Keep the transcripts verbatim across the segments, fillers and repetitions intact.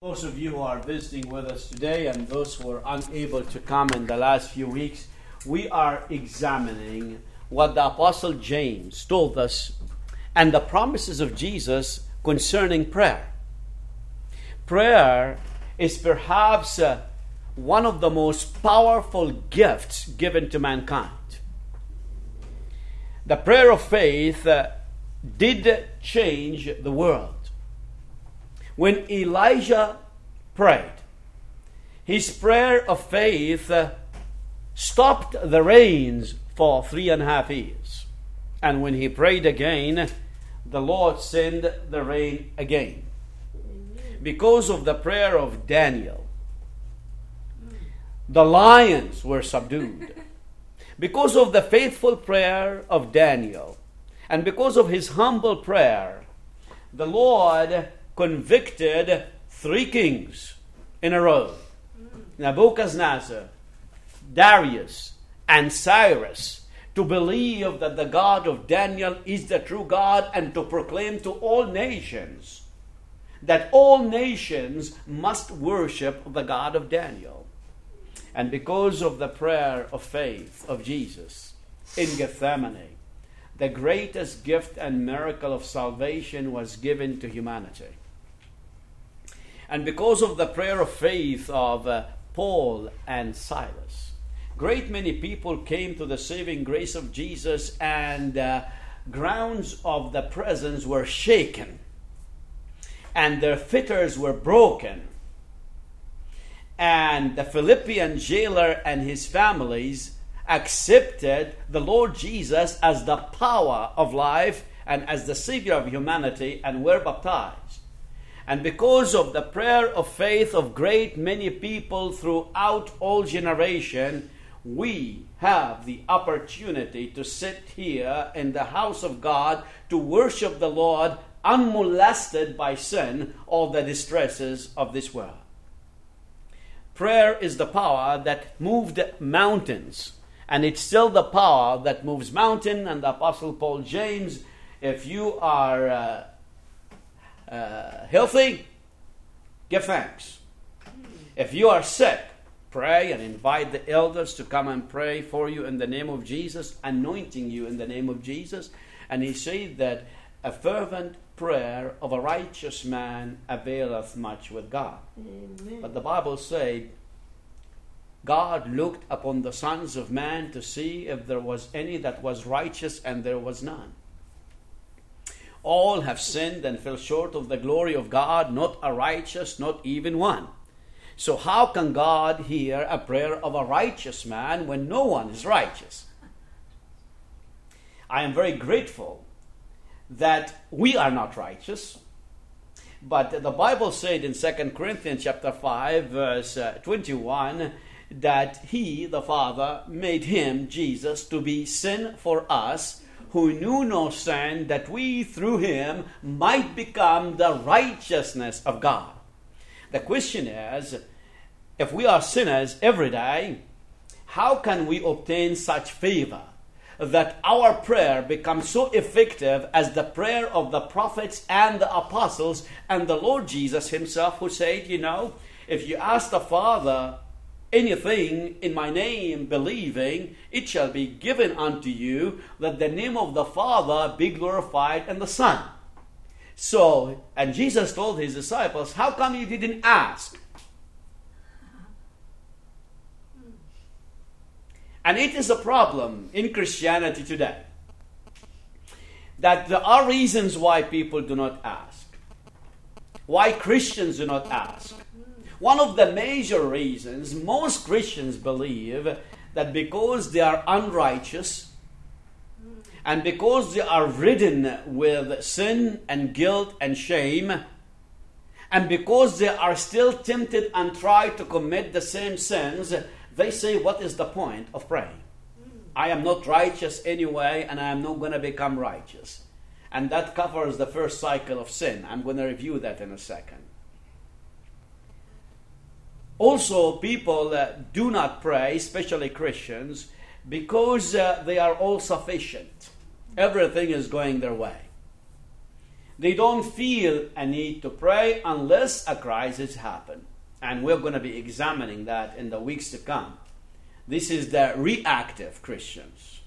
Those of you who are visiting with us today and those who were unable to come in the last few weeks, we are examining what the Apostle James told us and the promises of Jesus concerning prayer. Prayer is perhaps uh, one of the most powerful gifts given to mankind. The prayer of faith uh, did change the world. When Elijah prayed, his prayer of faith uh, stopped the rains for three and a half years. And when he prayed again, the Lord sent the rain again. Because of the prayer of Daniel, the lions were subdued. Because of the faithful prayer of Daniel, and because of his humble prayer, the Lord convicted three kings in a row. Nebuchadnezzar, Darius, and Cyrus, to believe that the God of Daniel is the true God and to proclaim to all nations that all nations must worship the God of Daniel. And because of the prayer of faith of Jesus in Gethsemane, the greatest gift and miracle of salvation was given to humanity. And because of the prayer of faith of uh, Paul and Silas, great many people came to the saving grace of Jesus, and uh, grounds of the presence were shaken, and their fetters were broken. And the Philippian jailer and his families accepted the Lord Jesus as the power of life and as the Savior of humanity, and were baptized. And because of the prayer of faith of great many people throughout all generation, we have the opportunity to sit here in the house of God to worship the Lord unmolested by sin or the distresses of this world. Prayer is the power that moved mountains, and it's still the power that moves mountain. And the Apostle Paul James, if you are uh, uh, healthy, give thanks. If you are sick, pray and invite the elders to come and pray for you in the name of Jesus, anointing you in the name of Jesus. And he said that a fervent prayer of a righteous man availeth much with God. Amen. But the Bible said, God looked upon the sons of man to see if there was any that was righteous, and there was none. All have sinned and fell short of the glory of God, not a righteous, not even one. So how can God hear a prayer of a righteous man when no one is righteous? I am very grateful that we are not righteous, but the Bible said in Second Corinthians chapter five, verse twenty-one, that He, the Father, made Him, Jesus, to be sin for us, who knew no sin, that we through Him might become the righteousness of God. The question is, if we are sinners every day, how can we obtain such favor that our prayer becomes so effective as the prayer of the prophets and the apostles and the Lord Jesus Himself, who said, you know, if you ask the Father anything in my name, believing, it shall be given unto you, that the name of the Father be glorified in the Son. So, and Jesus told His disciples, how come you didn't ask? And it is a problem in Christianity today that there are reasons why people do not ask, why Christians do not ask. One of the major reasons, most Christians believe that because they are unrighteous and because they are ridden with sin and guilt and shame, and because they are still tempted and try to commit the same sins, they say, what is the point of praying? I am not righteous anyway, and I am not going to become righteous. And that covers the first cycle of sin. I'm going to review that in a second. Also, people uh, do not pray, especially Christians, because uh, they are all sufficient. Everything is going their way. They don't feel a need to pray unless a crisis happens. And we're going to be examining that in the weeks to come. This is the reactive Christians.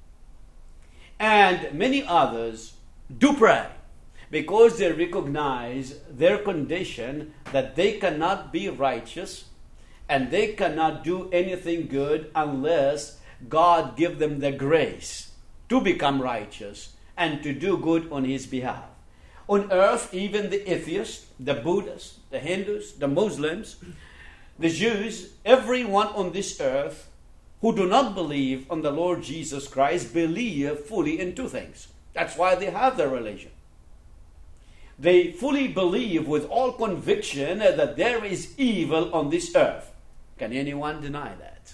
And many others do pray because they recognize their condition, that they cannot be righteous and they cannot do anything good unless God give them the grace to become righteous and to do good on His behalf. On earth, even the atheists, the Buddhists, the Hindus, the Muslims, the Jews, everyone on this earth who do not believe on the Lord Jesus Christ believe fully in two things. That's why they have their religion. They fully believe with all conviction that there is evil on this earth. Can anyone deny that?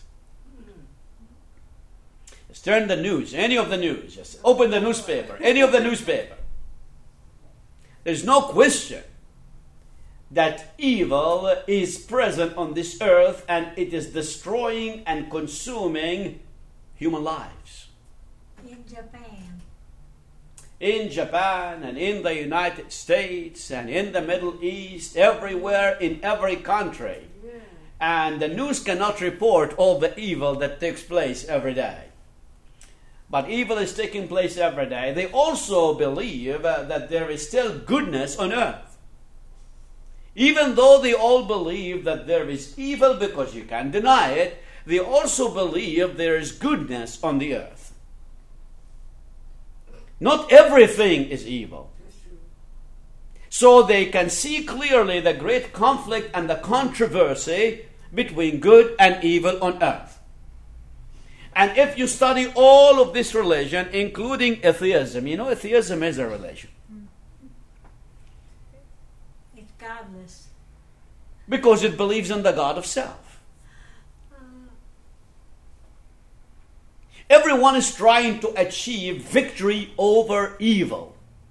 Just turn the news, any of the news, just open the newspaper, any of the newspaper. There's no question that evil is present on this earth and it is destroying and consuming human lives. In Japan. In Japan and in the United States and in the Middle East, everywhere, in every country. Yeah. And the news cannot report all the evil that takes place every day. But evil is taking place every day. They also believe uh, that there is still goodness on earth. Even though they all believe that there is evil, because you can't deny it, they also believe there is goodness on the earth. Not everything is evil. So they can see clearly the great conflict and the controversy between good and evil on earth. And if you study all of this religion, including atheism, you know atheism is a religion. It's godless. Because it believes in the God of self. Everyone is trying to achieve victory over evil.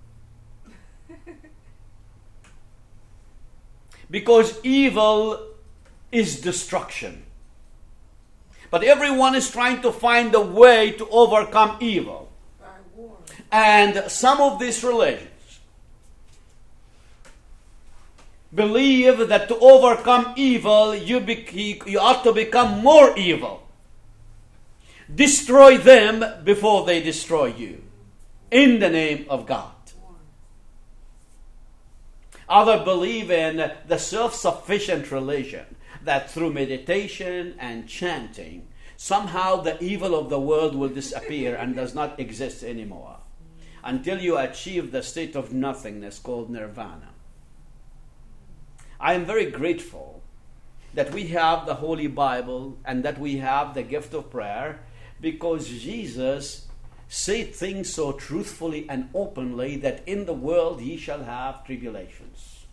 Because evil is destruction. But everyone is trying to find a way to overcome evil. And some of these religions believe that to overcome evil, you, be, you ought to become more evil. Destroy them before they destroy you. In the name of God. Others believe in the self-sufficient religion, that through meditation and chanting, somehow the evil of the world will disappear and does not exist anymore until you achieve the state of nothingness called nirvana. I am very grateful that we have the Holy Bible and that we have the gift of prayer, because Jesus said things so truthfully and openly that in the world ye shall have tribulations.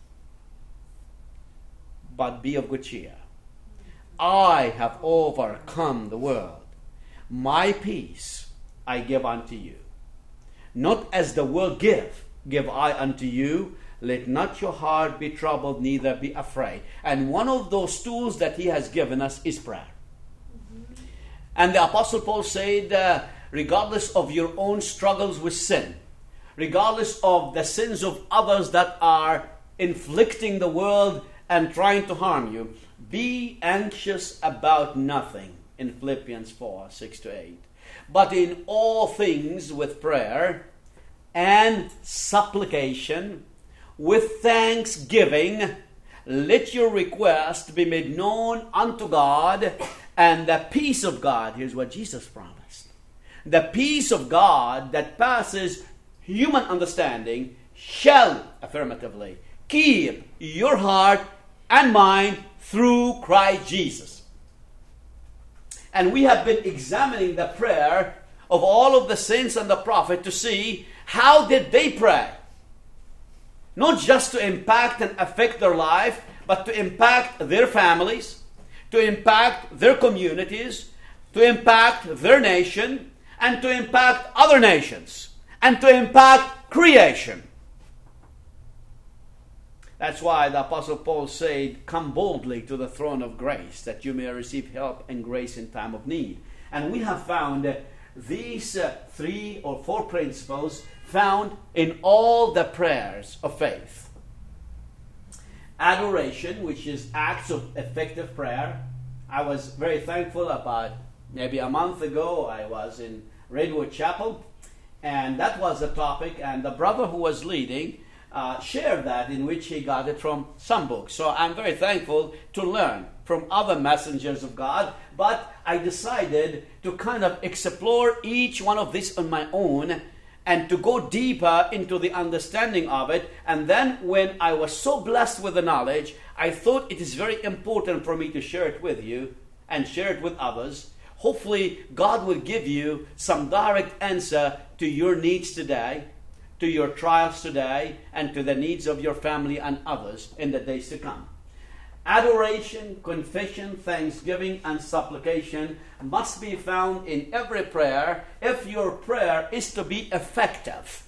But be of good cheer. I have overcome the world. My peace I give unto you. Not as the world give, give I unto you. Let not your heart be troubled, neither be afraid. And one of those tools that He has given us is prayer. Mm-hmm. And the Apostle Paul said, uh, regardless of your own struggles with sin, regardless of the sins of others that are inflicting the world and trying to harm you, be anxious about nothing, in Philippians four, six to eight. But in all things with prayer and supplication, with thanksgiving, let your request be made known unto God, and the peace of God, here's what Jesus promised, the peace of God that passes human understanding shall, affirmatively, keep your heart and mind through Christ Jesus. And we have been examining the prayer of all of the saints and the prophet to see how did they pray. Not just to impact and affect their life, but to impact their families, to impact their communities, to impact their nation, and to impact other nations, and to impact creation. That's why the Apostle Paul said, come boldly to the throne of grace, that you may receive help and grace in time of need. And we have found these uh, three or four principles found in all the prayers of faith. Adoration, which is acts of effective prayer. I was very thankful about maybe a month ago. I was in Redwood Chapel, and that was the topic, and the brother who was leading uh, shared that, in which he got it from some books. So I'm very thankful to learn from other messengers of God, but I decided to kind of explore each one of these on my own and to go deeper into the understanding of it. And then when I was so blessed with the knowledge, I thought it is very important for me to share it with you and share it with others. Hopefully, God will give you some direct answer to your needs today, to your trials today, and to the needs of your family and others in the days to come. Adoration, confession, thanksgiving, and supplication must be found in every prayer if your prayer is to be effective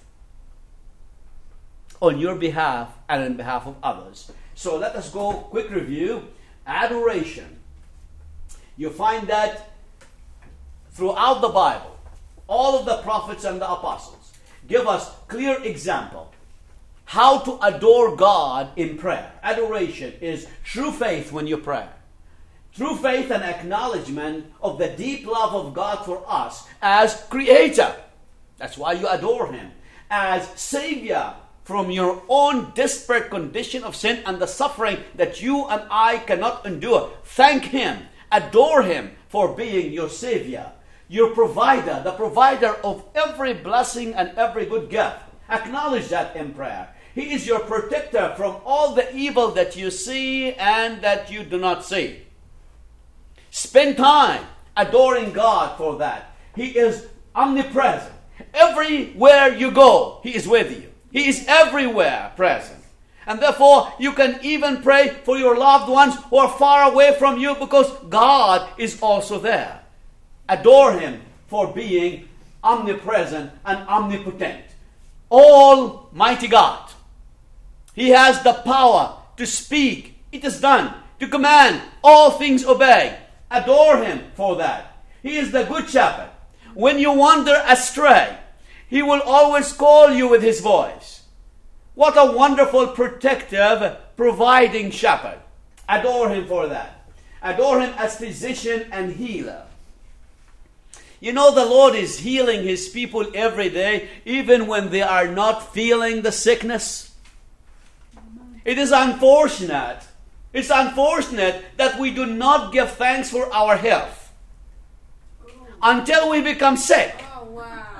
on your behalf and on behalf of others. So let us go quick review. Adoration. You find that throughout the Bible, all of the prophets and the apostles give us clear example how to adore God in prayer. Adoration is true faith when you pray. True faith and acknowledgement of the deep love of God for us as Creator. That's why you adore Him. As Savior from your own desperate condition of sin and the suffering that you and I cannot endure. Thank Him. Adore Him for being your Savior, your provider, the provider of every blessing and every good gift. Acknowledge that in prayer. He is your protector from all the evil that you see and that you do not see. Spend time adoring God for that. He is omnipresent. Everywhere you go, He is with you. He is everywhere present. And therefore, you can even pray for your loved ones who are far away from you because God is also there. Adore Him for being omnipresent and omnipotent. Almighty God. He has the power to speak. It is done. To command. All things obey. Adore Him for that. He is the good shepherd. When you wander astray, He will always call you with His voice. What a wonderful, protective, providing shepherd. Adore Him for that. Adore Him as physician and healer. You know, the Lord is healing His people every day, even when they are not feeling the sickness. It is unfortunate. It's unfortunate that we do not give thanks for our health until we become sick. Oh, wow.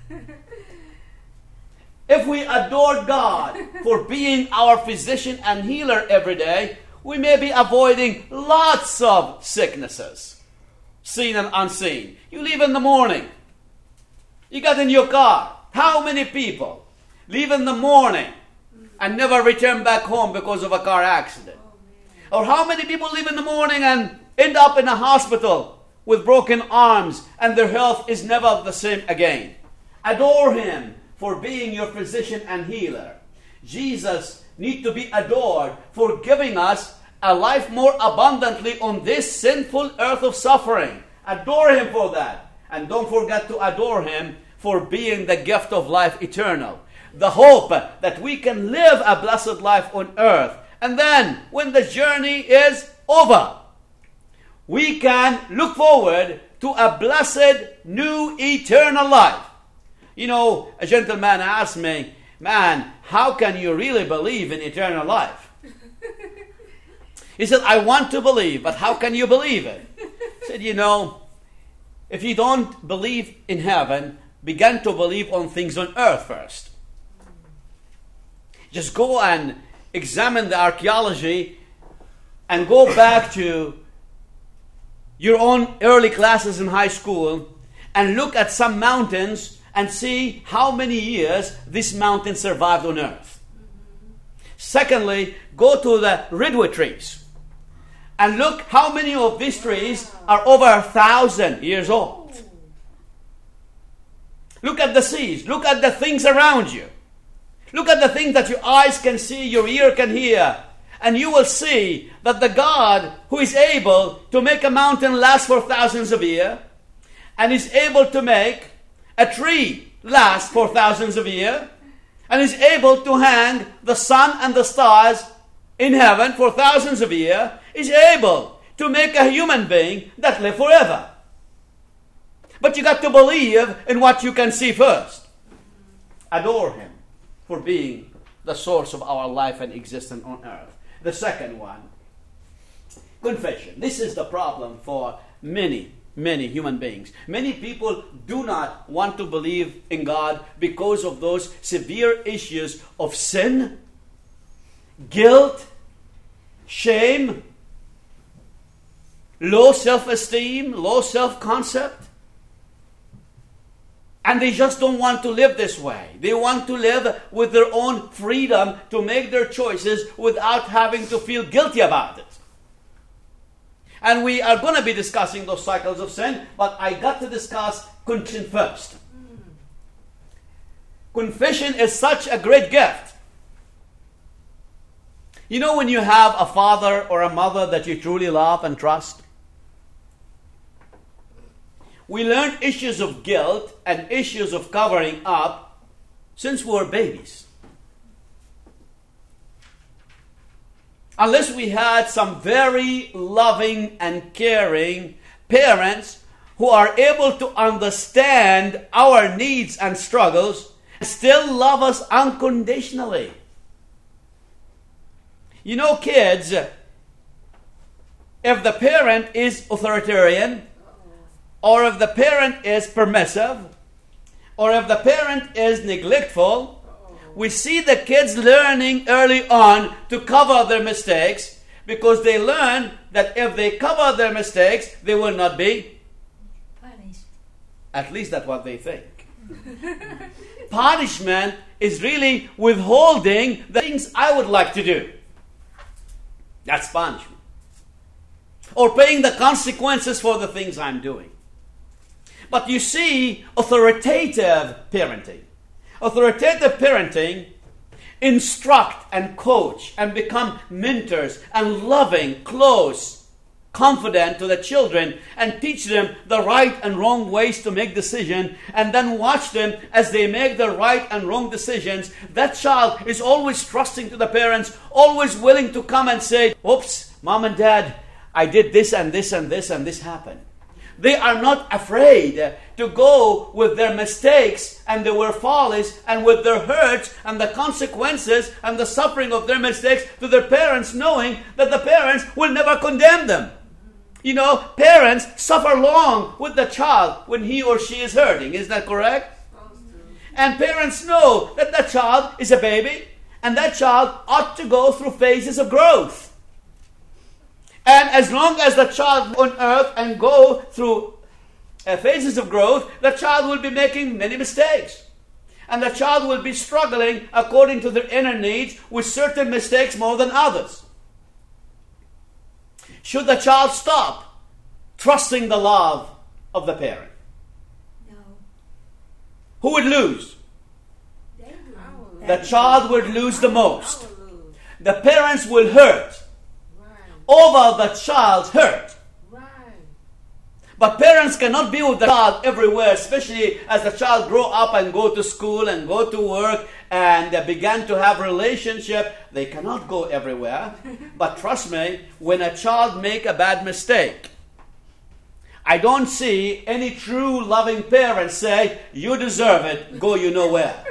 If we adore God for being our physician and healer every day, we may be avoiding lots of sicknesses, seen and unseen. You leave in the morning. You get in your car. How many people leave in the morning and never return back home because of a car accident? Or how many people leave in the morning and end up in a hospital with broken arms and their health is never the same again? Adore Him for being your physician and healer. Jesus needs to be adored for giving us a life more abundantly on this sinful earth of suffering. Adore Him for that. And don't forget to adore Him for being the gift of life eternal. The hope that we can live a blessed life on earth. And then, when the journey is over, we can look forward to a blessed, new, eternal life. You know, a gentleman asked me, man, how can you really believe in eternal life? He said, I want to believe, but how can you believe it? I said, you know, if you don't believe in heaven, begin to believe on things on earth first. Just go and examine the archaeology and go back to your own early classes in high school and look at some mountains and see how many years this mountain survived on earth. Secondly, go to the redwood trees and look how many of these trees are over a thousand years old. Look at the seas. Look at the things around you. Look at the things that your eyes can see, your ear can hear. And you will see that the God who is able to make a mountain last for thousands of years and is able to make a tree last for thousands of years, and is able to hang the sun and the stars in heaven for thousands of years, is able to make a human being that live forever. But you got to believe in what you can see first. Adore him for being the source of our life and existence on earth. The second one, confession. This is the problem for many, many human beings. Many people do not want to believe in God because of those severe issues of sin, guilt, shame, low self-esteem, low self-concept. And they just don't want to live this way. They want to live with their own freedom to make their choices without having to feel guilty about it. And we are going to be discussing those cycles of sin, but I got to discuss confession first. Confession is such a great gift. You know, when you have a father or a mother that you truly love and trust, we learned issues of guilt and issues of covering up since we were babies. Unless we had some very loving and caring parents who are able to understand our needs and struggles and still love us unconditionally. You know, kids, if the parent is authoritarian, or if the parent is permissive, or if the parent is neglectful, we see the kids learning early on to cover their mistakes because they learn that if they cover their mistakes, they will not be punished. At least that's what they think. Punishment is really withholding the things I would like to do. That's punishment. Or paying the consequences for the things I'm doing. But you see, authoritative parenting. Authoritative parenting instruct and coach and become mentors and loving, close, confident to the children and teach them the right and wrong ways to make decisions and then watch them as they make the right and wrong decisions. That child is always trusting to the parents, always willing to come and say, oops, mom and dad, I did this and this and this and this happened. They are not afraid to go with their mistakes and their follies and with their hurts and the consequences and the suffering of their mistakes to their parents, knowing that the parents will never condemn them. You know, parents suffer long with the child when he or she is hurting. Isn't that correct? And parents know that that child is a baby and that child ought to go through phases of growth. And as long as the child on earth and go through uh, phases of growth, the child will be making many mistakes. And the child will be struggling according to their inner needs with certain mistakes more than others. Should the child stop trusting the love of the parent? No. Who would lose? They do. The child would lose the most. The parents will hurt over the child's hurt. Right. But parents cannot be with the child everywhere, especially as the child grow up and go to school and go to work and uh, began to have relationship. They cannot go everywhere. But trust me, when a child make a bad mistake, I don't see any true loving parents say, you deserve it, go you know where.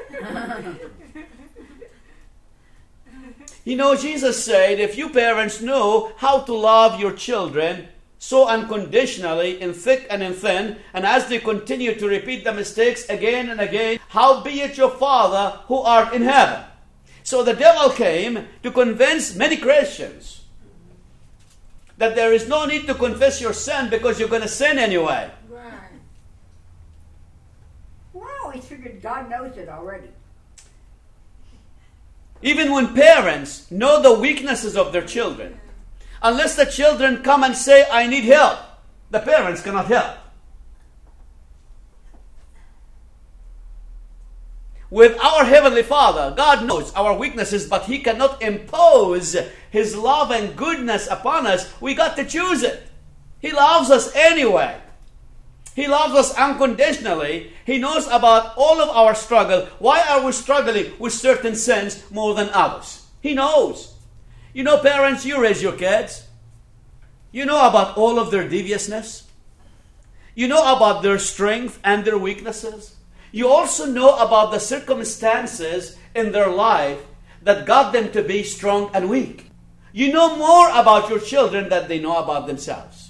You know, Jesus said, if you parents know how to love your children so unconditionally in thick and in thin, and as they continue to repeat the mistakes again and again, howbeit your Father who art in heaven. So the devil came to convince many Christians that there is no need to confess your sin because you're going to sin anyway. Right. Well, I always figured God knows it already. Even when parents know the weaknesses of their children, unless the children come and say, I need help, the parents cannot help. With our Heavenly Father, God knows our weaknesses, but He cannot impose His love and goodness upon us. We got to choose it. He loves us anyway. He loves us unconditionally. He knows about all of our struggle. Why are we struggling with certain sins more than others? He knows. You know, parents, you raise your kids. You know about all of their deviousness. You know about their strength and their weaknesses. You also know about the circumstances in their life that got them to be strong and weak. You know more about your children than they know about themselves.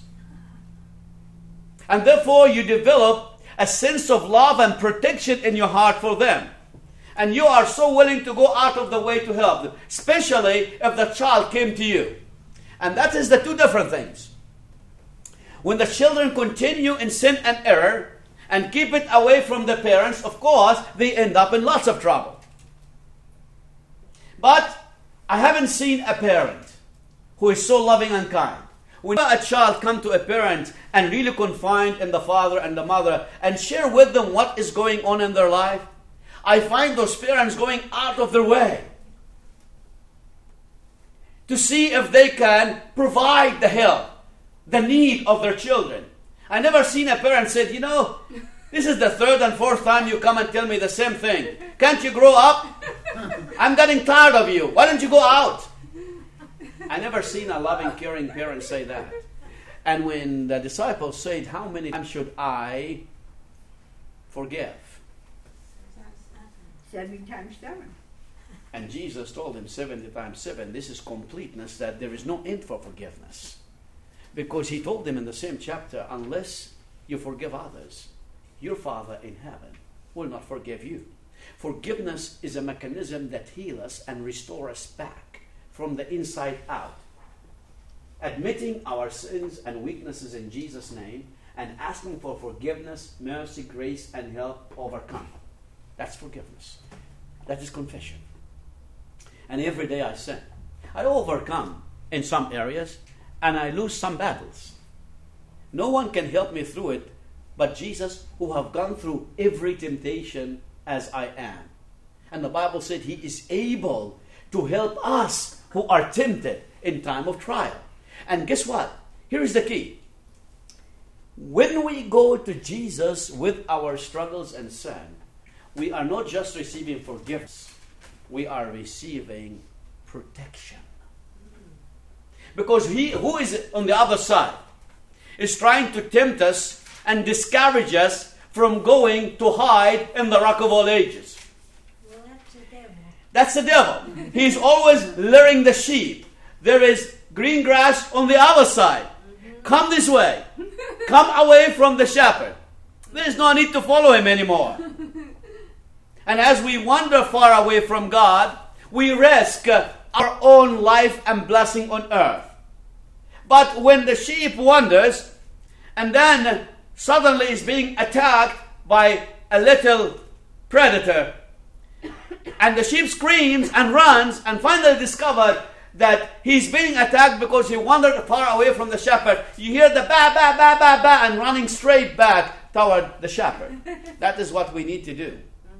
And therefore you develop a sense of love and protection in your heart for them. And you are so willing to go out of the way to help them, especially if the child came to you. And that is the two different things. When the children continue in sin and error and keep it away from the parents, of course, they end up in lots of trouble. But I haven't seen a parent who is so loving and kind. When a child come to a parent and really confide in the father and the mother and share with them what is going on in their life, I find those parents going out of their way to see if they can provide the help, the need of their children. I never seen a parent say, you know, this is the third and fourth time you come and tell me the same thing. Can't you grow up? I'm getting tired of you. Why don't you go out? I never seen a loving, caring parent say that. And when the disciples said, how many times should I forgive? Seventy times seven. And Jesus told him seventy times seven. This is completeness, that there is no end for forgiveness. Because he told them in the same chapter, unless you forgive others, your Father in heaven will not forgive you. Forgiveness is a mechanism that heals us and restores us back from the inside out. Admitting our sins and weaknesses in Jesus' name and asking for forgiveness, mercy, grace, and help overcome. That's forgiveness. That is confession. And every day I sin. I overcome in some areas and I lose some battles. No one can help me through it but Jesus, who have gone through every temptation as I am. And the Bible said he is able to help us who are tempted in time of trial. And guess what? Here is the key. When we go to Jesus with our struggles and sin, we are not just receiving forgiveness, we are receiving protection. Because he who is on the other side is trying to tempt us and discourage us from going to hide in the rock of all ages. Well, that's the devil. That's the devil. He's always luring the sheep. There is green grass on the other side. Mm-hmm. Come this way. Come away from the shepherd. There is no need to follow him anymore. And as we wander far away from God, we risk our own life and blessing on earth. But when the sheep wanders and then suddenly is being attacked by a little predator, and the sheep screams and runs and finally discovered that he's being attacked because he wandered far away from the shepherd, you hear the ba ba ba ba ba and running straight back toward the shepherd. That is what we need to do.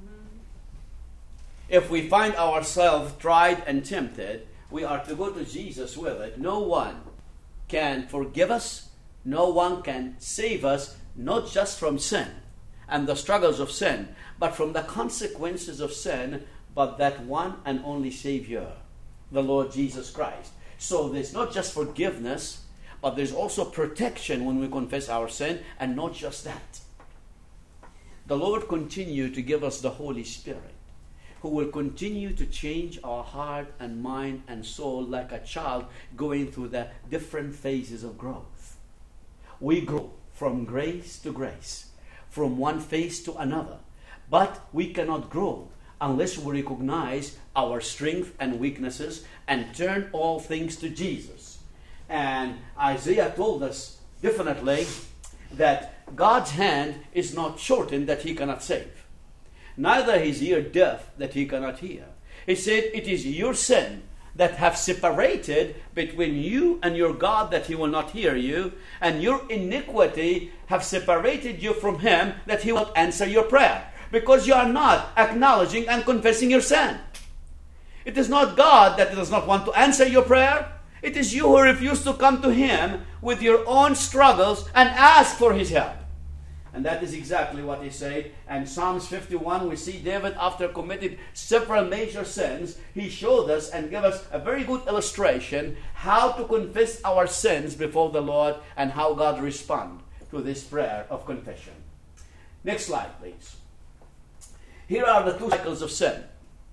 If we find ourselves tried and tempted, we are to go to Jesus with it. No one can forgive us. No one can save us, not just from sin and the struggles of sin, but from the consequences of sin, but that one and only Savior, the Lord Jesus Christ. So there's not just forgiveness, but there's also protection when we confess our sin, and not just that. The Lord continue to give us the Holy Spirit, who will continue to change our heart and mind and soul like a child going through the different phases of growth. We grow from grace to grace, from one phase to another, but we cannot grow unless we recognize our strength and weaknesses and turn all things to Jesus. And Isaiah told us definitely that God's hand is not shortened that he cannot save. Neither his ear deaf that he cannot hear. He said, it is your sin that have separated between you and your God that he will not hear you, and your iniquity have separated you from him that he will not answer your prayer, because you are not acknowledging and confessing your sin. It is not God that does not want to answer your prayer. It is you who refuse to come to him with your own struggles and ask for his help. And that is exactly what he said. And Psalms fifty-one, we see David, after committing several major sins, he showed us and gave us a very good illustration how to confess our sins before the Lord and how God responds to this prayer of confession. Next slide, please. Here are the two cycles of sin.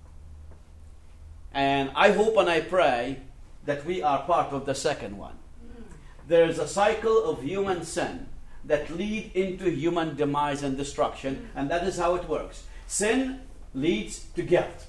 And I hope and I pray that we are part of the second one. There is a cycle of human sin that lead into human demise and destruction, and that is how it works. Sin leads to guilt.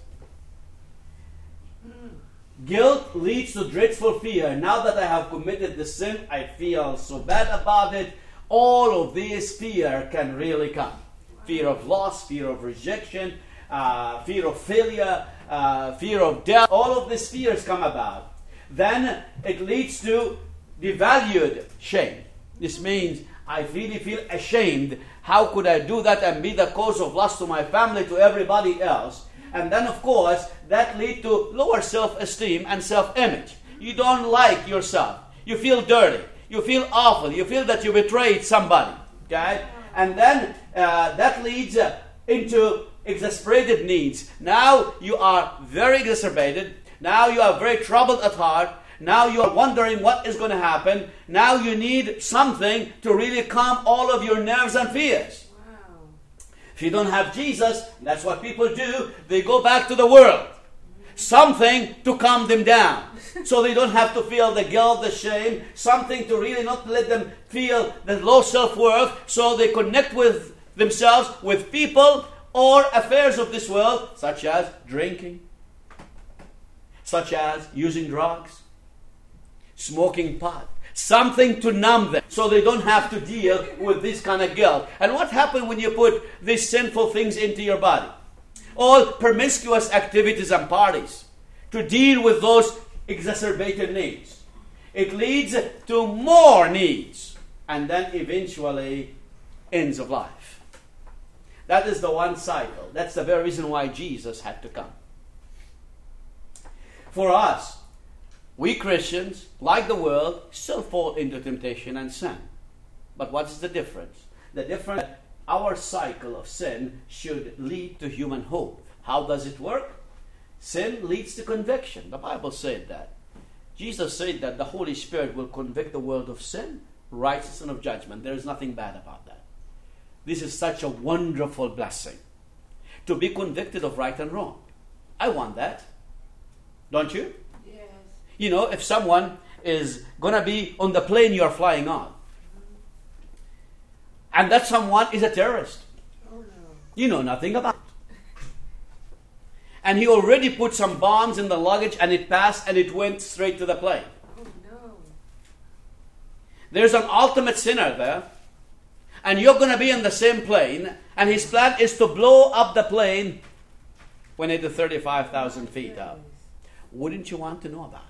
Guilt leads to dreadful fear. Now that I have committed the sin, I feel so bad about it. All of this fear can really come. Fear of loss, fear of rejection, uh, fear of failure, uh, fear of death. All of these fears come about. Then it leads to devalued shame. This means I really feel ashamed. How could I do that and be the cause of loss to my family, to everybody else? And then, of course, that leads to lower self-esteem and self-image. You don't like yourself. You feel dirty. You feel awful. You feel that you betrayed somebody. Okay? And then uh, that leads uh, into exasperated needs. Now you are very exacerbated. Now you are very troubled at heart. Now you are wondering what is going to happen. Now you need something to really calm all of your nerves and fears. Wow. If you don't have Jesus, that's what people do. They go back to the world. Something to calm them down. So they don't have to feel the guilt, the shame. Something to really not let them feel the low self-worth. So they connect with themselves with people or affairs of this world, such as drinking, such as using drugs, smoking pot, something to numb them so they don't have to deal with this kind of guilt. And what happens when you put these sinful things into your body? All promiscuous activities and parties to deal with those exacerbated needs. It leads to more needs and then eventually ends of life. That is the one cycle. That's the very reason why Jesus had to come. For us, we Christians, like the world, still fall into temptation and sin. But what is the difference? The difference is that our cycle of sin should lead to human hope. How does it work? Sin leads to conviction. The Bible said that. Jesus said that the Holy Spirit will convict the world of sin, righteousness, and of judgment. There is nothing bad about that. This is such a wonderful blessing. To be convicted of right and wrong. I want that. Don't you? You know, if someone is going to be on the plane you are flying on, and that someone is a terrorist, oh, no. You know nothing about it. And he already put some bombs in the luggage and it passed and it went straight to the plane. Oh, no. There's an ultimate sinner there, and you're going to be in the same plane, and his plan is to blow up the plane when it is thirty-five thousand feet up. Wouldn't you want to know about it?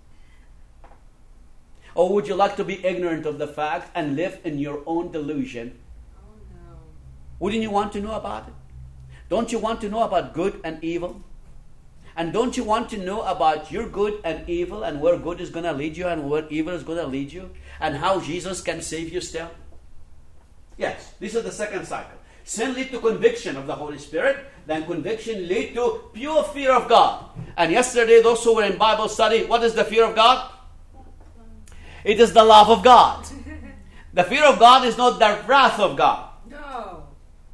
Or would you like to be ignorant of the fact and live in your own delusion? Oh, no. Wouldn't you want to know about it? Don't you want to know about good and evil? And don't you want to know about your good and evil and where good is going to lead you and where evil is going to lead you? And how Jesus can save you still? Yes, this is the second cycle. Sin leads to conviction of the Holy Spirit. Then conviction leads to pure fear of God. And yesterday, those who were in Bible study, what is the fear of God? It is the love of God. The fear of God is not the wrath of God. No.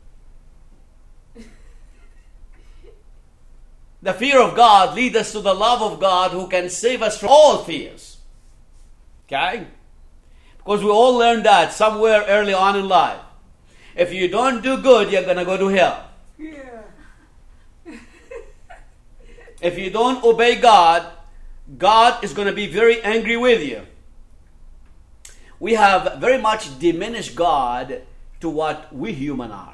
The fear of God leads us to the love of God who can save us from all fears. Okay? Because we all learned that somewhere early on in life. If you don't do good, you're going to go to hell. Yeah. If you don't obey God, God is going to be very angry with you. We have very much diminished God to what we human are.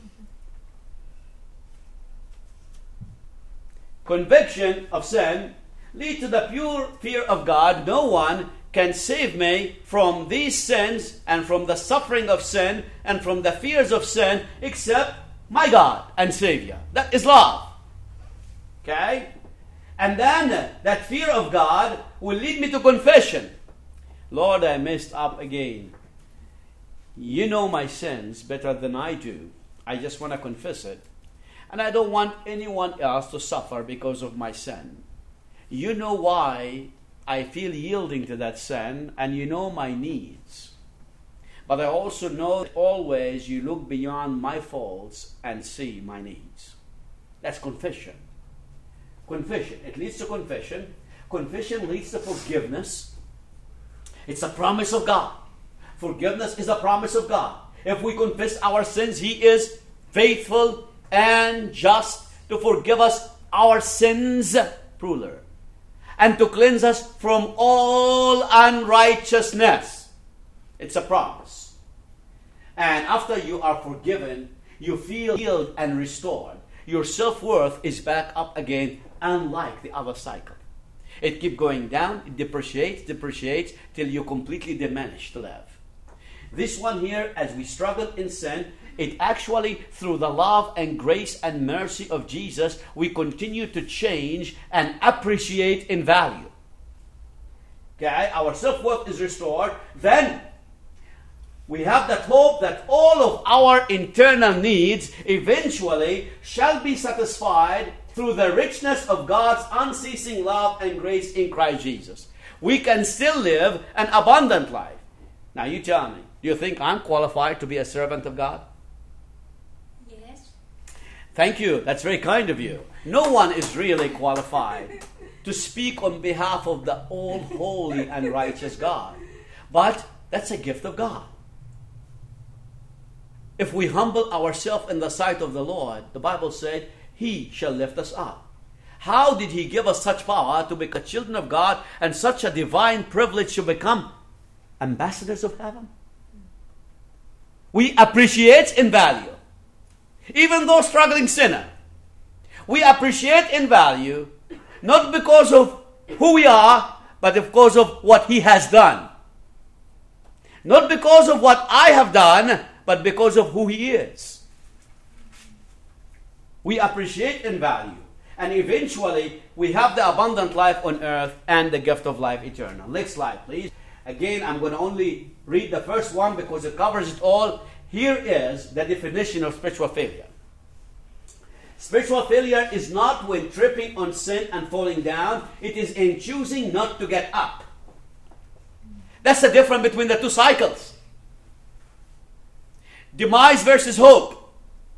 Conviction of sin leads to the pure fear of God. No one can save me from these sins and from the suffering of sin and from the fears of sin except my God and Savior. That is love. Okay? And then that fear of God will lead me to confession. Lord, I messed up again. You know my sins better than I do. I just want to confess it. And I don't want anyone else to suffer because of my sin. You know why I feel yielding to that sin, and you know my needs. But I also know that always you look beyond my faults and see my needs. That's confession. Confession. It leads to confession. Confession leads to forgiveness. It's a promise of God. Forgiveness is a promise of God. If we confess our sins, He is faithful and just to forgive us our sins, plural, and to cleanse us from all unrighteousness. It's a promise. And after you are forgiven, you feel healed and restored. Your self-worth is back up again, unlike the other cycle. It keeps going down, it depreciates, depreciates, till you completely diminish to live. This one here, as we struggle in sin, it actually, through the love and grace and mercy of Jesus, we continue to change and appreciate in value. Okay, our self-worth is restored. Then we have that hope that all of our internal needs eventually shall be satisfied through the richness of God's unceasing love and grace in Christ Jesus. We can still live an abundant life. Now you tell me, do you think I'm qualified to be a servant of God? Yes. Thank you. That's very kind of you. No one is really qualified to speak on behalf of the all holy and righteous God. But that's a gift of God. If we humble ourselves in the sight of the Lord, the Bible said, He shall lift us up. How did He give us such power to become children of God and such a divine privilege to become ambassadors of heaven? We appreciate in value. Even though struggling sinner, we appreciate in value not because of who we are, but because of what He has done. Not because of what I have done, but because of who He is. We appreciate in value. And eventually, we have the abundant life on earth and the gift of life eternal. Next slide, please. Again, I'm going to only read the first one because it covers it all. Here is the definition of spiritual failure. Spiritual failure is not when tripping on sin and falling down. It is in choosing not to get up. That's the difference between the two cycles. Demise versus hope.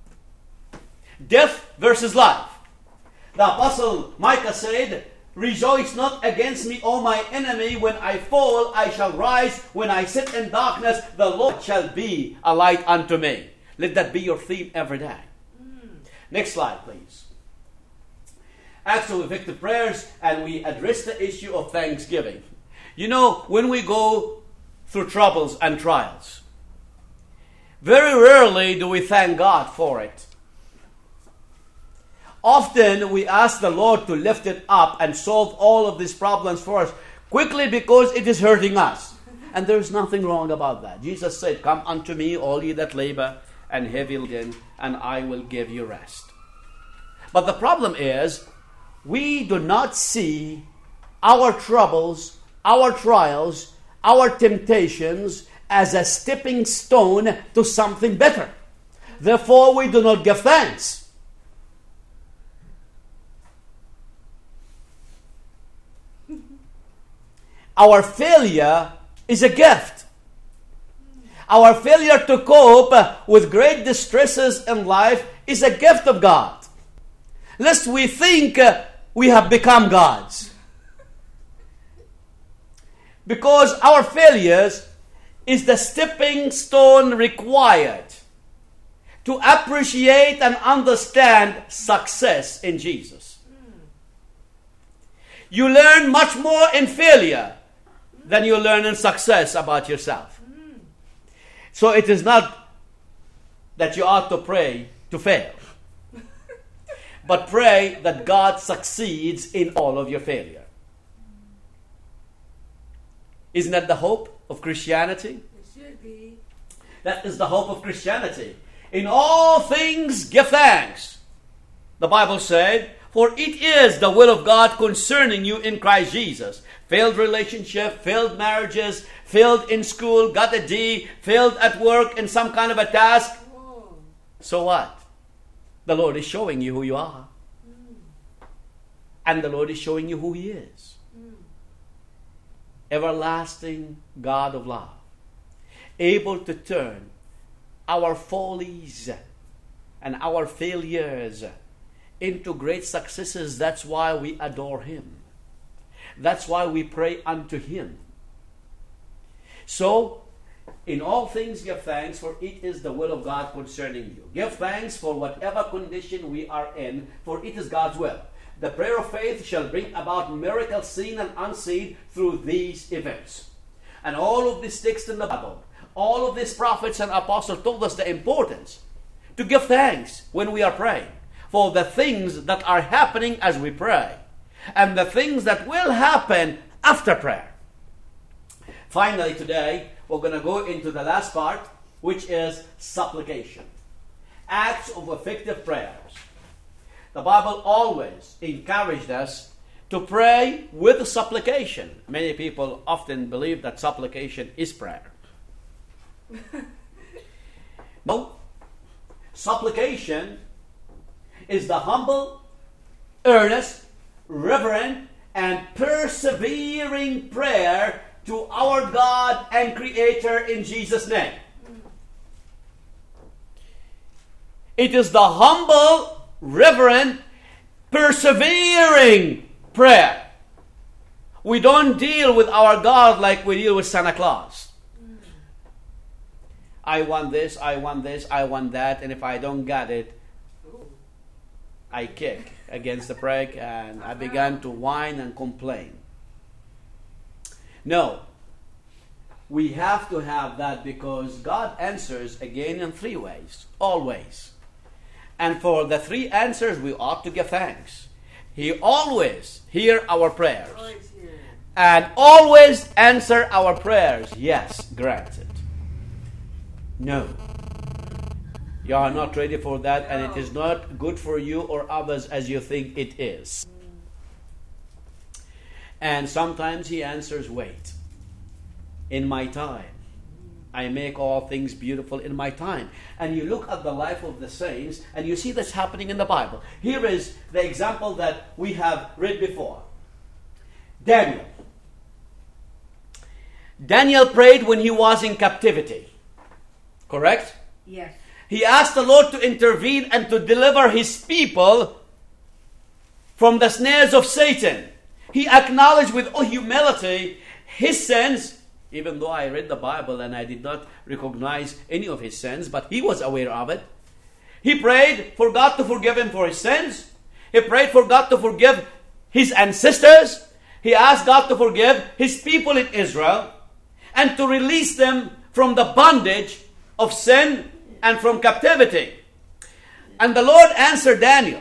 Death versus life. The apostle Micah said, Rejoice not against me, O my enemy. When I fall, I shall rise. When I sit in darkness, the Lord shall be a light unto me. Let that be your theme every day. Mm. Next slide, please. Acts of effective prayers, and we address the issue of thanksgiving. You know, when we go through troubles and trials, very rarely do we thank God for it. Often we ask the Lord to lift it up and solve all of these problems for us quickly because it is hurting us. And there is nothing wrong about that. Jesus said, Come unto me, all ye that labor and heavy laden, and I will give you rest. But the problem is, we do not see our troubles, our trials, our temptations as a stepping stone to something better. Therefore, we do not give thanks. Our failure is a gift. Our failure to cope with great distresses in life is a gift of God. Lest we think we have become gods. Because our failures is the stepping stone required to appreciate and understand success in Jesus. You learn much more in failure than you learn in success about yourself. So it is not that you ought to pray to fail, but pray that God succeeds in all of your failure. Isn't that the hope of Christianity? It should be. That is the hope of Christianity. In all things give thanks. The Bible said, For it is the will of God concerning you in Christ Jesus. Failed relationship, failed marriages, failed in school, got a D, failed at work in some kind of a task. Whoa. So what? The Lord is showing you who you are. Mm. And the Lord is showing you who He is. Mm. Everlasting God of love. Able to turn our follies and our failures into great successes. That's why we adore Him. That's why we pray unto Him. So, in all things give thanks, for it is the will of God concerning you. Give thanks for whatever condition we are in, for it is God's will. The prayer of faith shall bring about miracles seen and unseen through these events. And all of this text in the Bible, all of these prophets and apostles told us the importance to give thanks when we are praying for the things that are happening as we pray and the things that will happen after prayer. Finally, today, we're going to go into the last part, which is supplication. Acts of effective prayers. The Bible always encouraged us to pray with supplication. Many people often believe that supplication is prayer. No. Supplication is the humble, earnest, reverent, and persevering prayer to our God and Creator in Jesus' name. It is the humble, reverent, persevering prayer. We don't deal with our God like we deal with Santa Claus. I want this, I want this, I want that, and if I don't get it, I kick against the prick and I began to whine and complain. No. We have to have that because God answers again in three ways. Always. And for the three answers, we ought to give thanks. He always hears our prayers. Always here. And always answer our prayers. Yes, granted. No. You are not ready for that, and it is not good for you or others as you think it is. And sometimes He answers, wait. In my time. I make all things beautiful in my time. And you look at the life of the saints, and you see this happening in the Bible. Here is the example that we have read before. Daniel. Daniel prayed when he was in captivity. Correct? Yes. He asked the Lord to intervene and to deliver His people from the snares of Satan. He acknowledged with humility his sins, even though I read the Bible and I did not recognize any of his sins, but he was aware of it. He prayed for God to forgive him for his sins. He prayed for God to forgive his ancestors. He asked God to forgive His people in Israel and to release them from the bondage of sin and from captivity. And the Lord answered Daniel.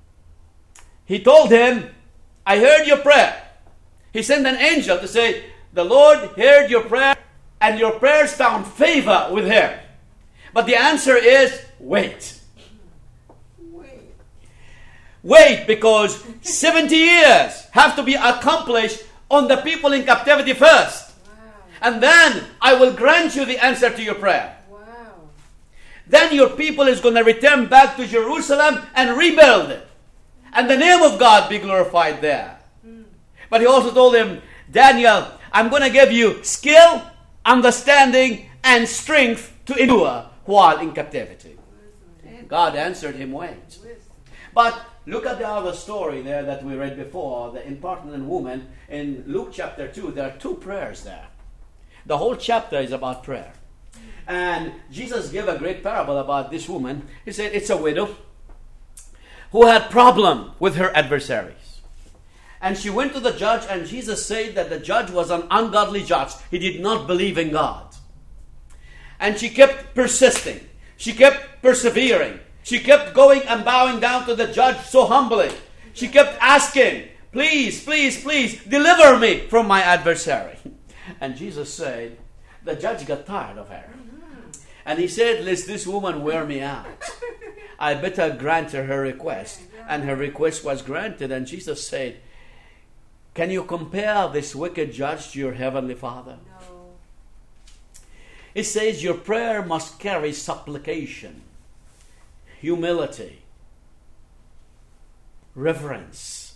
He told him, I heard your prayer. He sent an angel to say, the Lord heard your prayer and your prayers found favor with Him. But the answer is, wait. Wait. Wait, because seventy years have to be accomplished on the people in captivity first. Wow. And then I will grant you the answer to your prayer. Wow. Then your people is going to return back to Jerusalem and rebuild it. And the name of God be glorified there. Mm. But He also told him, Daniel, I'm going to give you skill, understanding, and strength to endure while in captivity. Wisdom. God answered him, wait. Wisdom. But look at the other story there that we read before, the impertinent woman in Luke chapter two. There are two prayers there. The whole chapter is about prayer. And Jesus gave a great parable about this woman. He said it's a widow who had problem with her adversaries. And she went to the judge, and Jesus said that the judge was an ungodly judge. He did not believe in God. And she kept persisting. She kept persevering. She kept going and bowing down to the judge so humbly. She kept asking, please, please, please, deliver me from my adversary. And Jesus said, the judge got tired of her. And he said, let this woman wear me out. I better grant her her request. and her request was granted. And Jesus said, can you compare this wicked judge to your heavenly Father? No. It says your prayer must carry supplication, humility, reverence,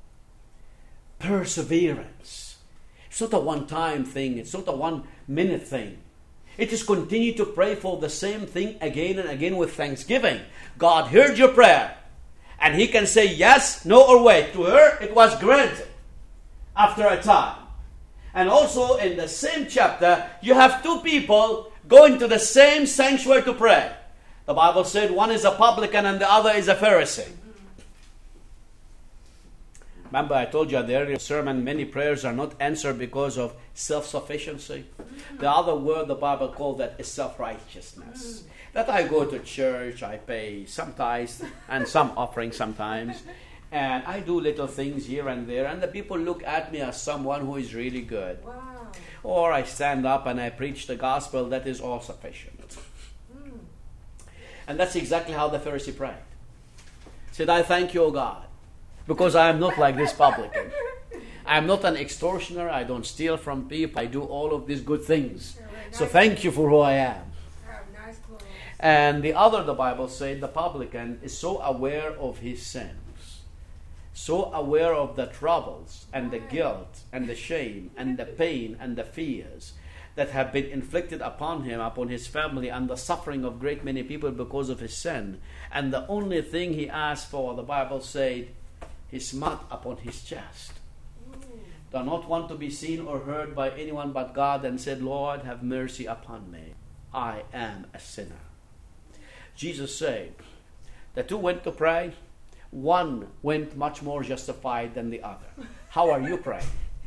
perseverance. It's not a one-time thing. It's not a one-minute thing. It is continue to pray for the same thing again and again with thanksgiving. God heard your prayer. And He can say yes, no, or wait. To her, it was granted after a time. And also in the same chapter, you have two people going to the same sanctuary to pray. The Bible said one is a publican and the other is a Pharisee. Remember, I told you at the earlier sermon, many prayers are not answered because of self-sufficiency. The other word the Bible called that is self-righteousness. That I go to church, I pay some tithes and some offering sometimes, and I do little things here and there, and the people look at me as someone who is really good. Wow. Or I stand up and I preach the gospel, that is all sufficient. Mm. And that's exactly how the Pharisee prayed. He said, I thank you, O God, because I am not like this publican. I am not an extortioner. I don't steal from people. I do all of these good things. So thank you for who I am. Have nice clothes. And the other, the Bible said, the publican is so aware of his sins, so aware of the troubles and the guilt and the shame and the pain and the fears that have been inflicted upon him, upon his family, and the suffering of great many people because of his sin. And the only thing he asked for, the Bible said, he smote upon his chest. Do not want to be seen or heard by anyone but God, and said, Lord, have mercy upon me. I am a sinner. Jesus said, the two went to pray. One went much more justified than the other. How are you praying?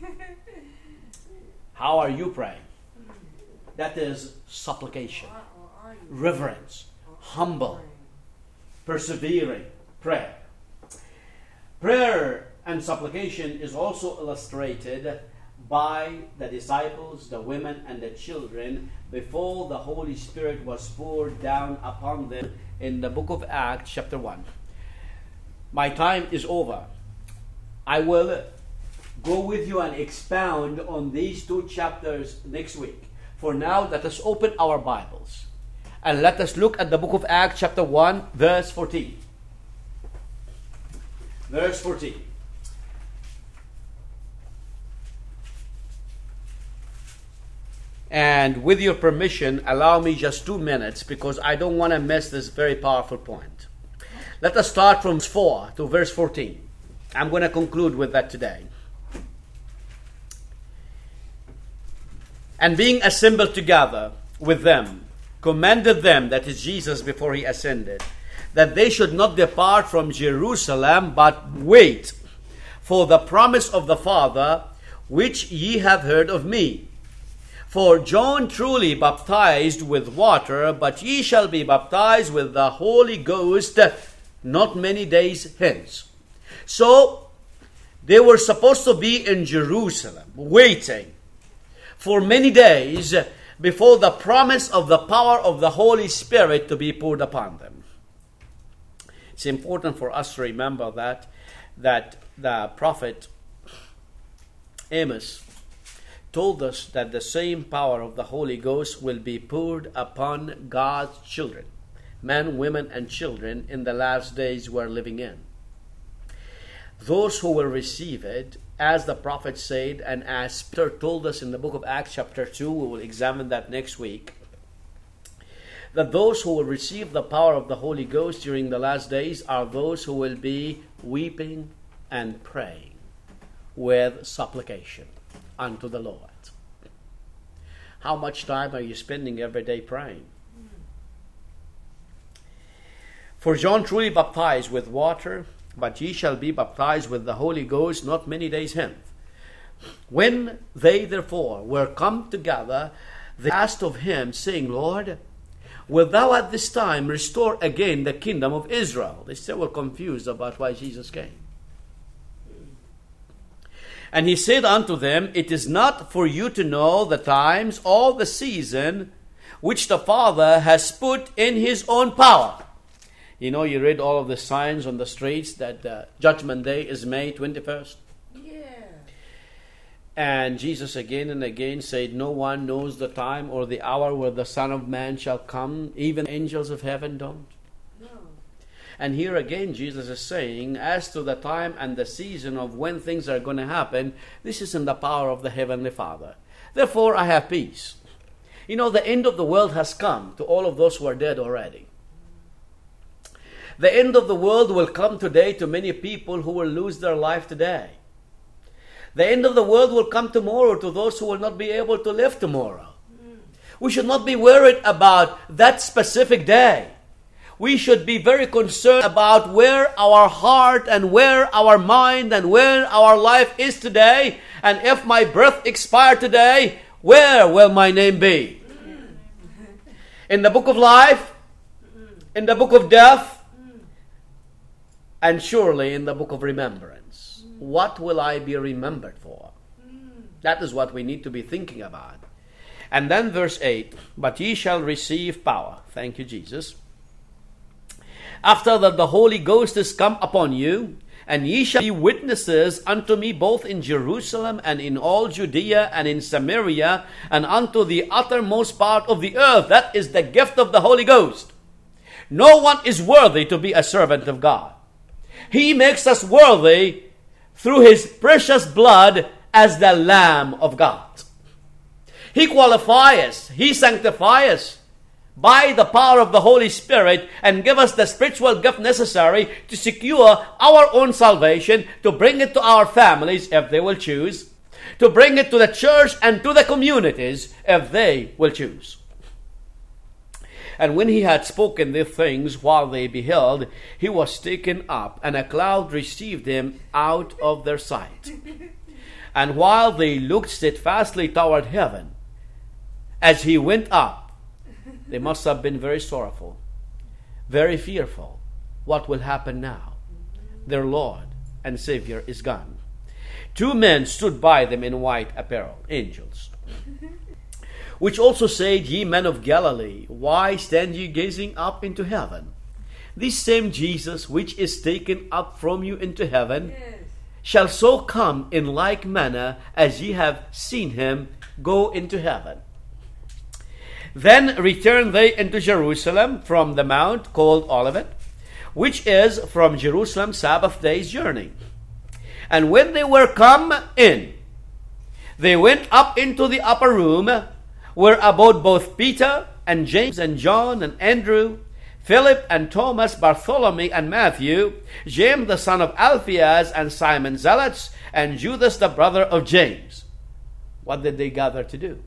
How are you praying? That is supplication, reverence, humble, persevering prayer. Prayer and supplication is also illustrated by the disciples, the women, and the children before the Holy Spirit was poured down upon them in the book of Acts chapter one. My time is over. I will go with you and expound on these two chapters next week. For now, let us open our Bibles and let us look at the book of Acts chapter one, verse fourteen. Verse fourteen. And with your permission, allow me just two minutes because I don't want to miss this very powerful point. Let us start from verse four to verse fourteen. I'm going to conclude with that today. And being assembled together with them, commanded them, that is Jesus before he ascended, that they should not depart from Jerusalem, but wait for the promise of the Father, which ye have heard of me. For John truly baptized with water, but ye shall be baptized with the Holy Ghost not many days hence. So they were supposed to be in Jerusalem, waiting for many days before the promise of the power of the Holy Spirit to be poured upon them. It's important for us to remember that, that the prophet Amos told us that the same power of the Holy Ghost will be poured upon God's children, men, women, and children in the last days we're living in. Those who will receive it, as the prophet said, and as Peter told us in the book of Acts chapter two, we will examine that next week, that those who will receive the power of the Holy Ghost during the last days are those who will be weeping and praying with supplication unto the Lord. How much time are you spending every day praying? For John truly baptized with water, but ye shall be baptized with the Holy Ghost not many days hence. When they therefore were come together, they asked of him, saying, Lord, wilt thou at this time restore again the kingdom of Israel? They still were confused about why Jesus came. And he said unto them, it is not for you to know the times or the season which the Father has put in his own power. You know, you read all of the signs on the streets that uh, Judgment Day is May twenty-first. Yeah. And Jesus again and again said, no one knows the time or the hour where the Son of Man shall come. Even angels of heaven don't. No. And here again Jesus is saying, as to the time and the season of when things are going to happen, this is in the power of the Heavenly Father. Therefore I have peace. You know, the end of the world has come to all of those who are dead already. The end of the world will come today to many people who will lose their life today. The end of the world will come tomorrow to those who will not be able to live tomorrow. Mm. We should not be worried about that specific day. We should be very concerned about where our heart and where our mind and where our life is today. And if my breath expired today, where will my name be? Mm. In the book of life, mm. in the book of death, mm. and surely in the book of remembrance. What will I be remembered for? Mm. That is what we need to be thinking about. And then verse eight, but ye shall receive power. Thank you, Jesus. After that the Holy Ghost is come upon you, and ye shall be witnesses unto me both in Jerusalem and in all Judea and in Samaria and unto the uttermost part of the earth. That is the gift of the Holy Ghost. No one is worthy to be a servant of God. He makes us worthy through His precious blood as the Lamb of God. He qualifies us, He sanctifies us by the power of the Holy Spirit and give us the spiritual gift necessary to secure our own salvation, to bring it to our families if they will choose, to bring it to the church and to the communities if they will choose. And when He had spoken these things while they beheld, He was taken up, and a cloud received Him out of their sight. And while they looked steadfastly toward heaven, as He went up, they must have been very sorrowful, very fearful. What will happen now? Their Lord and Savior is gone. Two men stood by them in white apparel, angels, which also said, Ye men of Galilee, why stand ye gazing up into heaven? This same Jesus, which is taken up from you into heaven, yes, shall so come in like manner as ye have seen Him go into heaven. Then returned they into Jerusalem from the mount called Olivet, which is from Jerusalem Sabbath day's journey. And when they were come in, they went up into the upper room, where abode both Peter and James and John and Andrew, Philip and Thomas, Bartholomew and Matthew, James the son of Alphaeus and Simon Zealots, and Judas the brother of James. What did they gather to do?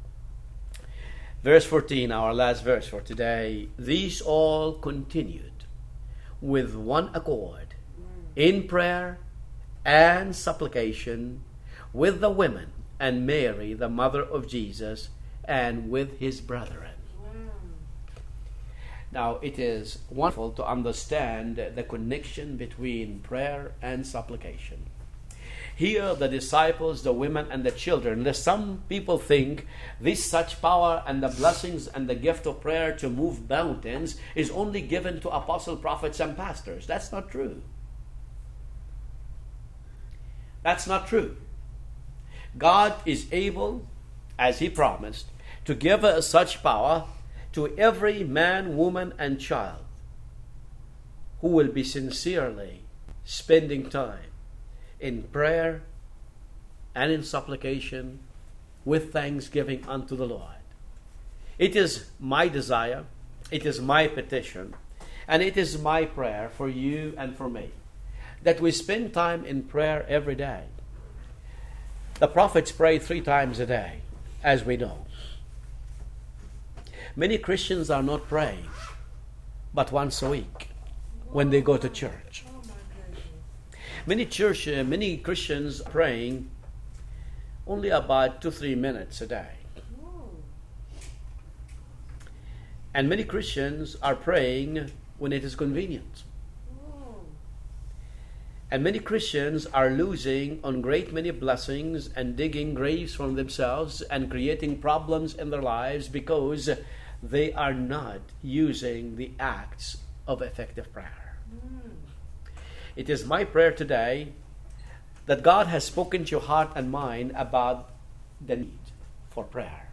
Verse fourteen, our last verse for today. These all continued with one accord in prayer and supplication with the women and Mary, the mother of Jesus, and with His brethren. Wow. Now, it is wonderful to understand the connection between prayer and supplication. Here, the disciples, the women, and the children, lest some people think this such power and the blessings and the gift of prayer to move mountains is only given to apostles, prophets, and pastors. That's not true. That's not true. God is able, as He promised, to give us such power to every man, woman, and child who will be sincerely spending time in prayer and in supplication with thanksgiving unto the Lord. It is my desire, it is my petition, and it is my prayer for you and for me that we spend time in prayer every day. The prophets pray three times a day, as we know. Many Christians are not praying but once a week when they go to church. Many church, uh, many Christians are praying only about two, three minutes a day. And many Christians are praying when it is convenient. And many Christians are losing on great many blessings and digging graves for themselves and creating problems in their lives because they are not using the acts of effective prayer. It is my prayer today that God has spoken to your heart and mind about the need for prayer.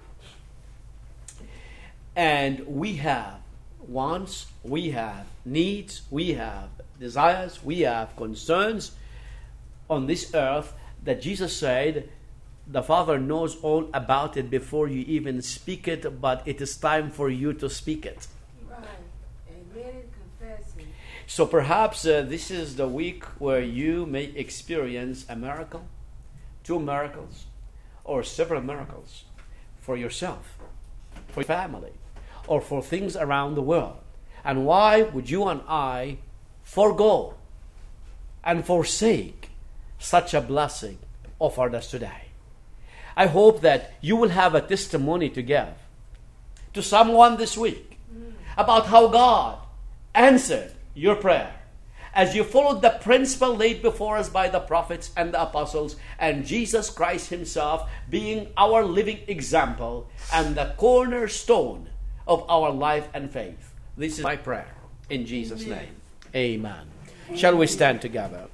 And we have wants, we have needs, we have desires, we have concerns on this earth that Jesus said the Father knows all about it before you even speak it, but it is time for you to speak it. Right. Amen and confessing. So perhaps uh, this is the week where you may experience a miracle, two miracles, or several miracles for yourself, for your family, or for things around the world. And why would you and I forego and forsake such a blessing offered us today? I hope that you will have a testimony to give to someone this week about how God answered your prayer as you followed the principle laid before us by the prophets and the apostles, and Jesus Christ himself being our living example and the cornerstone of our life and faith. This is my prayer in Jesus' Amen. name. Amen. Shall we stand together?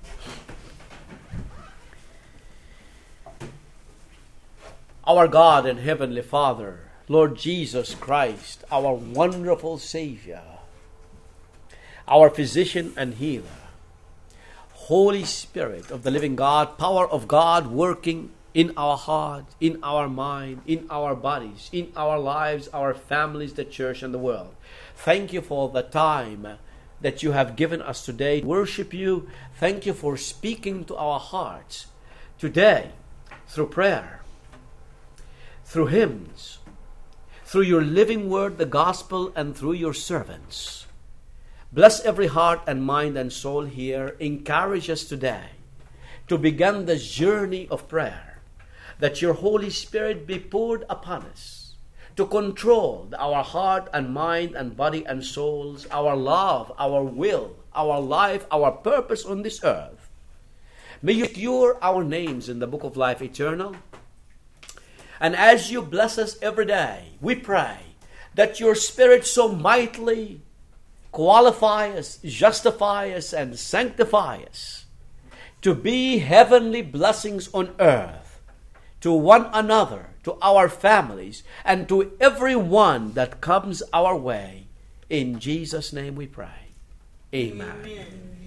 Our God and Heavenly Father, Lord Jesus Christ, our wonderful Savior, our physician and healer, Holy Spirit of the living God, power of God working in our heart, in our mind, in our bodies, in our lives, our families, the church, and the world. Thank you for the time that you have given us today to worship you. Thank you for speaking to our hearts today through prayer, through hymns, through your living word, the gospel, and through your servants. Bless every heart and mind and soul here. Encourage us today to begin the journey of prayer, that your Holy Spirit be poured upon us to control our heart and mind and body and souls, our love, our will, our life, our purpose on this earth. May you secure our names in the book of life eternal. And as you bless us every day, we pray that your Spirit so mightily qualify us, justify us, and sanctify us to be heavenly blessings on earth to one another, to our families, and to everyone that comes our way. In Jesus' name we pray. Amen. Amen.